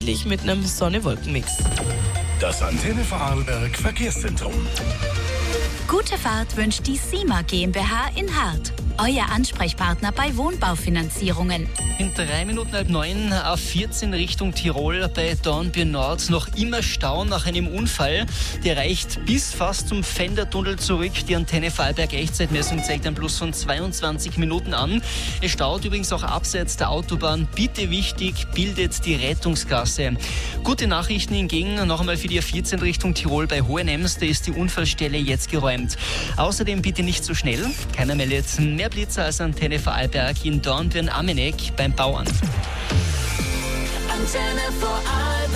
freundlich mit einem Sonne-Wolken-Mix. Das Antenne Vorarlberg Verkehrszentrum. Gute Fahrt wünscht die SIMA GmbH in Hart. Euer Ansprechpartner bei Wohnbaufinanzierungen. In 9:03 A14 Richtung Tirol bei Dornbirn Nord noch immer Stau nach einem Unfall. Der reicht bis fast zum Fendertunnel zurück. Die Antenne Vorarlberg Echtzeitmessung zeigt ein Plus von 22 Minuten an. Es staut übrigens auch abseits der Autobahn. Bitte wichtig, bildet die Rettungsgasse. Gute Nachrichten hingegen noch einmal für die A14 Richtung Tirol bei Hohenems. Da ist die Unfallstelle jetzt geräumt. Außerdem bitte nicht so schnell. Keiner meldet mehr Blitzer als Antenne Vorarlberg in Dornbirn-Amenek beim Bauamt. Antenne Vorarlberg.